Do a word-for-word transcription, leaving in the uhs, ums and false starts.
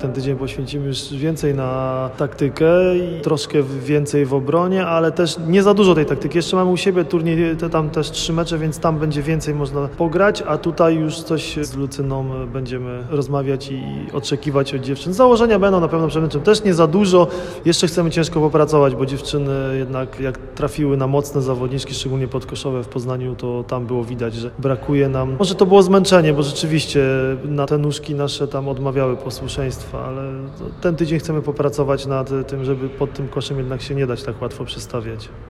ten tydzień poświęcimy już więcej na taktykę i troszkę więcej w obronie, ale też nie za dużo tej taktyki. Jeszcze mamy u siebie turniej, te tam też trzy mecze, więc tam będzie więcej można pograć, a tutaj już coś z Lucyną będziemy rozmawiać i oczekiwać od dziewczyn. Założenia będą na pewno przemyczem też nie za dużo. Jeszcze chcemy ciężko popracować, bo dziewczyny jednak jak trafiły na mocne zawodniczki, szczególnie podkoszowe w Poznaniu, to tam było widać, że brakuje nam. Może to było zmęczenie, bo rzeczywiście na te nóżki nasze tam odmawiały posłuszeństwa, ale ten tydzień chcemy popracować nad tym, żeby pod tym koszem jednak się nie dać tak łatwo przestawiać.